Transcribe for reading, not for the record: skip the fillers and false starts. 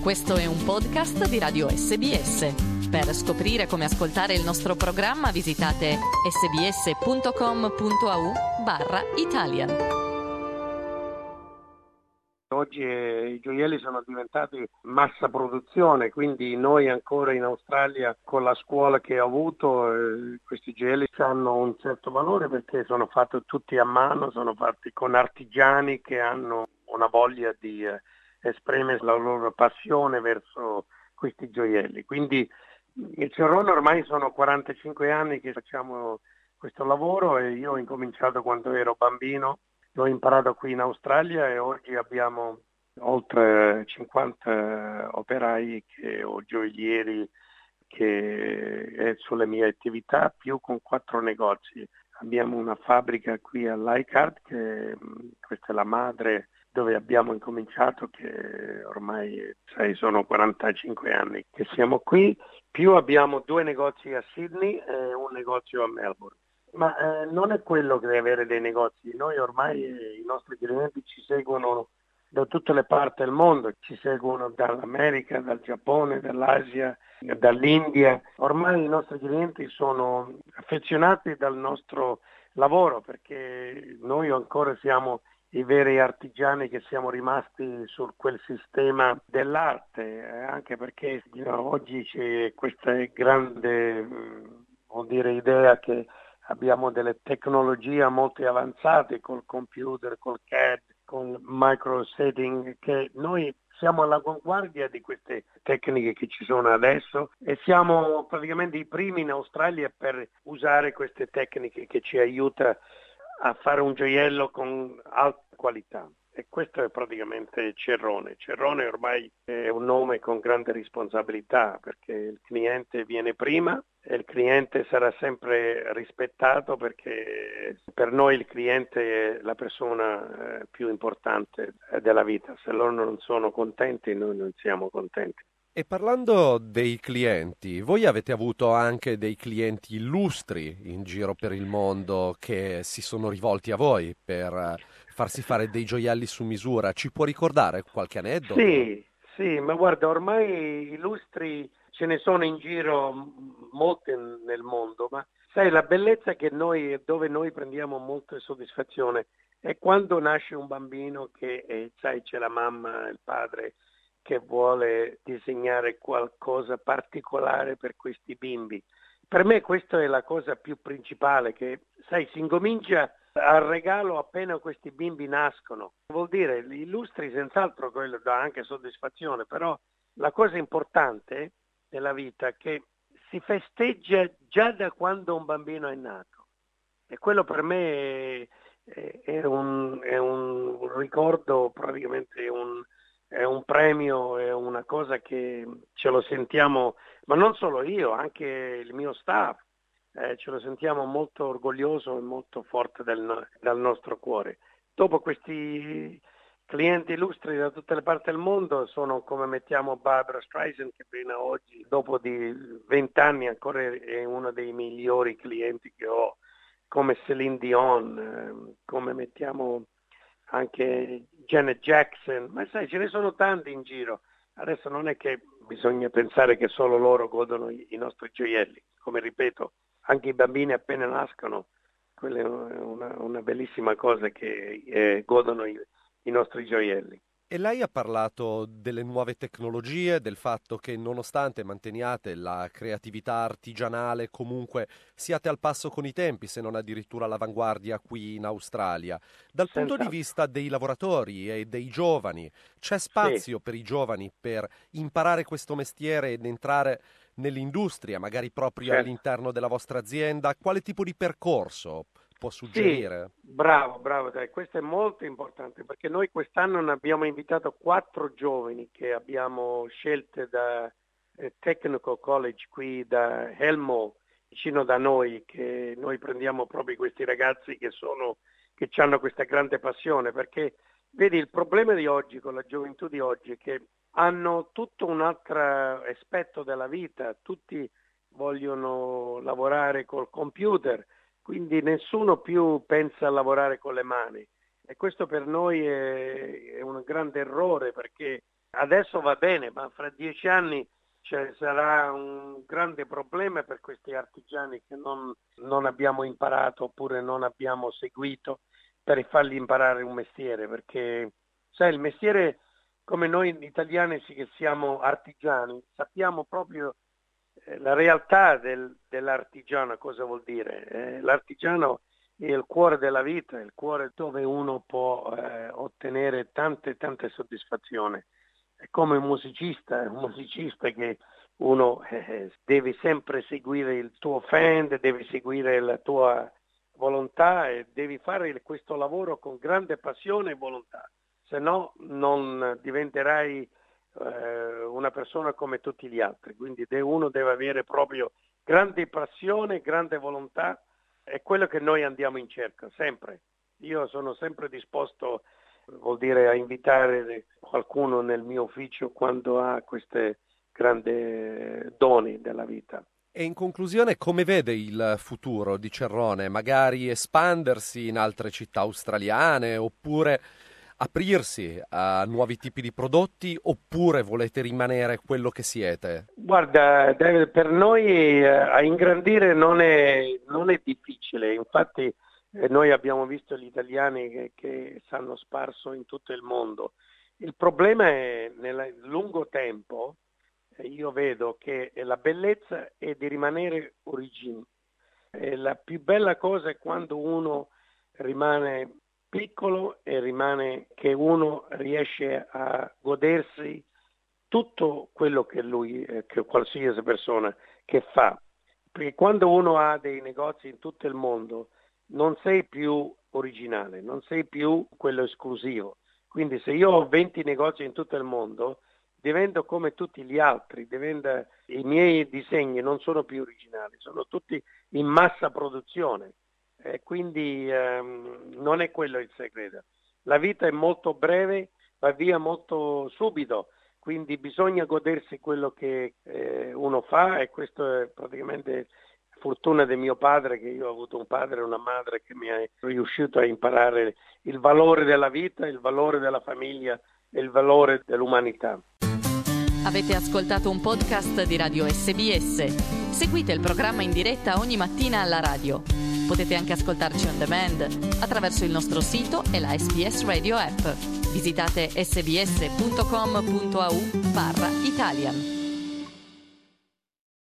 Questo è un podcast di Radio SBS. Per scoprire come ascoltare il nostro programma visitate sbs.com.au/Italian. Oggi i gioielli sono diventati massa produzione, quindi noi ancora in Australia con la scuola che ho avuto questi gioielli hanno un certo valore perché sono fatti tutti a mano, sono fatti con artigiani che hanno una voglia di esprimere la loro passione verso questi gioielli. Quindi il Cerrone ormai sono 45 anni che facciamo questo lavoro e io ho incominciato quando ero bambino. L'ho imparato qui in Australia e oggi abbiamo oltre 50 operai o gioiellieri che è sulle mie attività, più con 4 negozi. Abbiamo una fabbrica qui a Leichhardt, che questa è la madre dove abbiamo incominciato, che ormai sono 45 anni che siamo qui, più abbiamo 2 negozi a Sydney e un negozio a Melbourne. Ma non è quello che avere dei negozi, noi ormai i nostri clienti ci seguono da tutte le parti del mondo, ci seguono dall'America, dal Giappone, dall'Asia, dall'India. Ormai i nostri clienti sono affezionati dal nostro lavoro perché noi ancora siamo i veri artigiani che siamo rimasti su quel sistema dell'arte, anche perché oggi c'è questa grande idea che abbiamo delle tecnologie molto avanzate col computer, col CAD, con micro setting, che noi siamo all'avanguardia di queste tecniche che ci sono adesso e siamo praticamente i primi in Australia per usare queste tecniche che ci aiuta a fare un gioiello con alta qualità. E questo è praticamente Cerrone. Cerrone ormai è un nome con grande responsabilità perché il cliente viene prima e il cliente sarà sempre rispettato perché per noi il cliente è la persona più importante della vita. Se loro non sono contenti, noi non siamo contenti. E parlando dei clienti, voi avete avuto anche dei clienti illustri in giro per il mondo che si sono rivolti a voi per farsi fare dei gioielli su misura. Ci può ricordare qualche aneddoto? Sì, ma guarda, ormai illustri ce ne sono in giro molti nel mondo, ma sai, la bellezza che dove noi prendiamo molta soddisfazione è quando nasce un bambino che, sai, c'è la mamma, il padre che vuole disegnare qualcosa particolare per questi bimbi. Per me questa è la cosa più principale, che sai, si incomincia al regalo appena questi bimbi nascono. Vuol dire, gli illustri senz'altro quello dà anche soddisfazione, però la cosa importante nella vita è che si festeggia già da quando un bambino è nato. E quello per me è un ricordo, praticamente è un premio, è una cosa che ce lo sentiamo, ma non solo io, anche il mio staff, ce lo sentiamo molto orgoglioso e molto forte dal nostro cuore. Dopo questi clienti illustri da tutte le parti del mondo sono come mettiamo Barbra Streisand, che fino a oggi, dopo di 20 anni, ancora è uno dei migliori clienti che ho, come Celine Dion, come mettiamo anche Janet Jackson, ma sai, ce ne sono tanti in giro. Adesso non è che bisogna pensare che solo loro godono i nostri gioielli, come ripeto, anche i bambini appena nascono, quella è una bellissima cosa che godono i nostri gioielli. E lei ha parlato delle nuove tecnologie, del fatto che nonostante manteniate la creatività artigianale, comunque siate al passo con i tempi, se non addirittura all'avanguardia qui in Australia. Dal punto di vista dei lavoratori e dei giovani, c'è spazio per i giovani per imparare questo mestiere ed entrare nell'industria, magari proprio all'interno della vostra azienda? Quale tipo di percorso può suggerire? Sì, bravo, dai, questo è molto importante perché noi quest'anno ne abbiamo invitato 4 giovani che abbiamo scelte da Technical College qui da Helmo, vicino da noi, che noi prendiamo proprio questi ragazzi che hanno questa grande passione, perché vedi, il problema di oggi con la gioventù di oggi è che hanno tutto un altro aspetto della vita, tutti vogliono lavorare col computer, quindi nessuno più pensa a lavorare con le mani e questo per noi è un grande errore perché Adesso va bene, ma fra 10 anni sarà un grande problema per questi artigiani che non abbiamo imparato oppure non abbiamo seguito per fargli imparare un mestiere, perché sai, il mestiere, come noi italiani che siamo artigiani, sappiamo proprio la realtà dell'artigiano, cosa vuol dire. L'artigiano è il cuore della vita, il cuore dove uno può ottenere tante soddisfazioni. È come un musicista che uno deve sempre seguire il tuo fan, deve seguire la tua volontà e devi fare questo lavoro con grande passione e volontà, se no non diventerai una persona come tutti gli altri. Quindi uno deve avere proprio grande passione, grande volontà, è quello che noi andiamo in cerca, sempre. Io sono sempre disposto, vuol dire, a invitare qualcuno nel mio ufficio quando ha queste grandi doni della vita. E in conclusione, come vede il futuro di Cerrone? Magari espandersi in altre città australiane, oppure aprirsi a nuovi tipi di prodotti, oppure volete rimanere quello che siete? Guarda, per noi a ingrandire non è difficile, infatti noi abbiamo visto gli italiani che s'hanno sparso in tutto il mondo. Il problema è nel lungo tempo, io vedo che la bellezza è di rimanere origine. La più bella cosa è quando uno rimane piccolo e rimane che uno riesce a godersi tutto quello che lui, che qualsiasi persona che fa. Perché quando uno ha dei negozi in tutto il mondo non sei più originale, non sei più quello esclusivo. Quindi se io ho 20 negozi in tutto il mondo, divento come tutti gli altri, i miei disegni non sono più originali, sono tutti in massa produzione. Quindi non è quello il segreto. La vita è molto breve, va via molto subito, quindi bisogna godersi quello che uno fa, e questo è praticamente fortuna di mio padre, che io ho avuto un padre e una madre che mi è riuscito a imparare il valore della vita, il valore della famiglia e il valore dell'umanità. Avete ascoltato un podcast di Radio SBS. Seguite il programma in diretta ogni mattina alla radio. Potete anche ascoltarci on demand attraverso il nostro sito e la SBS Radio app. Visitate sbs.com.au/Italian.